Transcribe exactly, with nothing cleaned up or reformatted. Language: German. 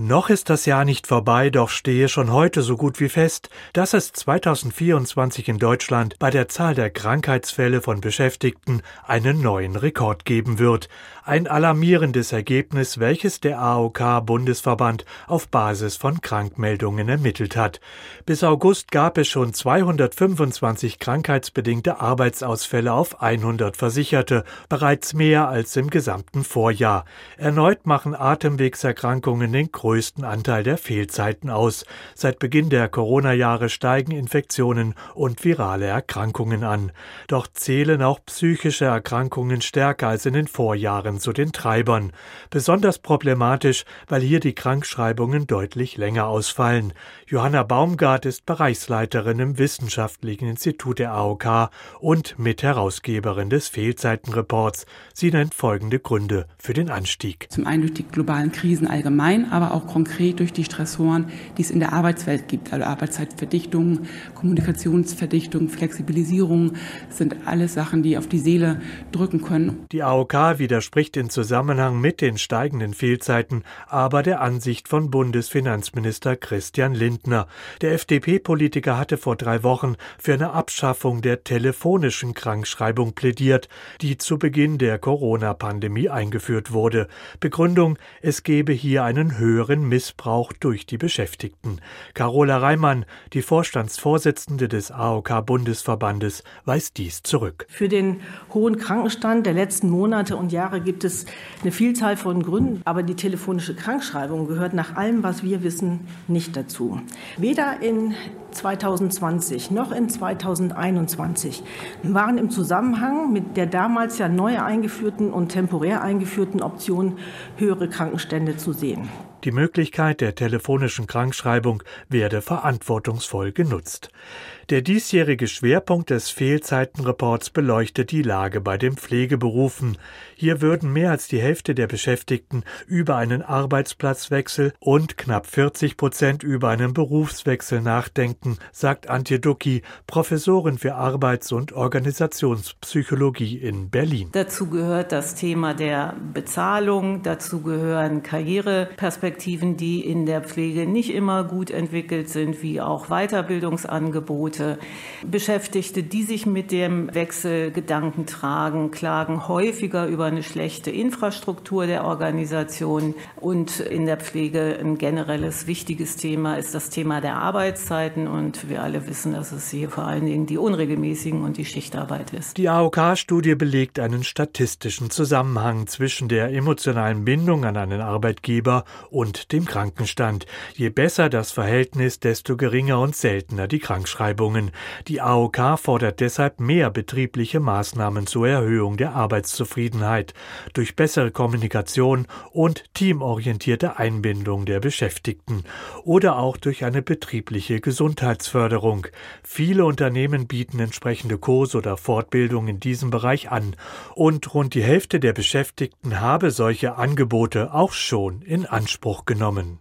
Noch ist das Jahr nicht vorbei, doch stehe schon heute so gut wie fest, dass es zweitausendvierundzwanzig in Deutschland bei der Zahl der Krankheitsfälle von Beschäftigten einen neuen Rekord geben wird. Ein alarmierendes Ergebnis, welches der A O K-Bundesverband auf Basis von Krankmeldungen ermittelt hat. Bis August gab es schon zweihundertfünfundzwanzig krankheitsbedingte Arbeitsausfälle auf hundert Versicherte, bereits mehr als im gesamten Vorjahr. Erneut machen Atemwegserkrankungen den größten Anteil der Fehlzeiten aus. Seit Beginn der Corona-Jahre steigen Infektionen und virale Erkrankungen an. Doch zählen auch psychische Erkrankungen stärker als in den Vorjahren zu den Treibern. Besonders problematisch, weil hier die Krankschreibungen deutlich länger ausfallen. Johanna Baumgart ist Bereichsleiterin im Wissenschaftlichen Institut der A O K und Mitherausgeberin des Fehlzeitenreports. Sie nennt folgende Gründe für den Anstieg. Zum einen durch die globalen Krisen allgemein, aber auch konkret durch die Stressoren, die es in der Arbeitswelt gibt. Also Arbeitszeitverdichtung, Kommunikationsverdichtung, Flexibilisierung sind alles Sachen, die auf die Seele drücken können. Die A O K widerspricht in Zusammenhang mit den steigenden Fehlzeiten aber der Ansicht von Bundesfinanzminister Christian Lindner. Der F D P-Politiker hatte vor drei Wochen für eine Abschaffung der telefonischen Krankschreibung plädiert, die zu Beginn der Corona-Pandemie eingeführt wurde. Begründung: Es gebe hier einen höheren Missbrauch durch die Beschäftigten. Carola Reimann, die Vorstandsvorsitzende des A O K-Bundesverbandes, weist dies zurück. Für den hohen Krankenstand der letzten Monate und Jahre gibt es eine Vielzahl von Gründen, aber die telefonische Krankschreibung gehört nach allem, was wir wissen, nicht dazu. Weder in zweitausendzwanzig noch in zweitausendeinundzwanzig waren im Zusammenhang mit der damals ja neu eingeführten und temporär eingeführten Option höhere Krankenstände zu sehen. Die Möglichkeit der telefonischen Krankschreibung werde verantwortungsvoll genutzt. Der diesjährige Schwerpunkt des Fehlzeitenreports beleuchtet die Lage bei den Pflegeberufen. Hier würden mehr als die Hälfte der Beschäftigten über einen Arbeitsplatzwechsel und knapp vierzig Prozent über einen Berufswechsel nachdenken, sagt Antje Ducki, Professorin für Arbeits- und Organisationspsychologie in Berlin. Dazu gehört das Thema der Bezahlung, dazu gehören Karriereperspektiven, die in der Pflege nicht immer gut entwickelt sind, wie auch Weiterbildungsangebote. Beschäftigte, die sich mit dem Wechsel Gedanken tragen, klagen häufiger über eine schlechte Infrastruktur der Organisation. Und in der Pflege ein generelles wichtiges Thema ist das Thema der Arbeitszeiten. Und wir alle wissen, dass es hier vor allen Dingen die unregelmäßigen und die Schichtarbeit ist. Die A O K-Studie belegt einen statistischen Zusammenhang zwischen der emotionalen Bindung an einen Arbeitgeber und dem Krankenstand. Je besser das Verhältnis, desto geringer und seltener die Krankschreibungen. Die A O K fordert deshalb mehr betriebliche Maßnahmen zur Erhöhung der Arbeitszufriedenheit durch bessere Kommunikation und teamorientierte Einbindung der Beschäftigten oder auch durch eine betriebliche Gesundheitsförderung. Viele Unternehmen bieten entsprechende Kurse oder Fortbildung in diesem Bereich an und rund die Hälfte der Beschäftigten habe solche Angebote auch schon in Anspruch genommen.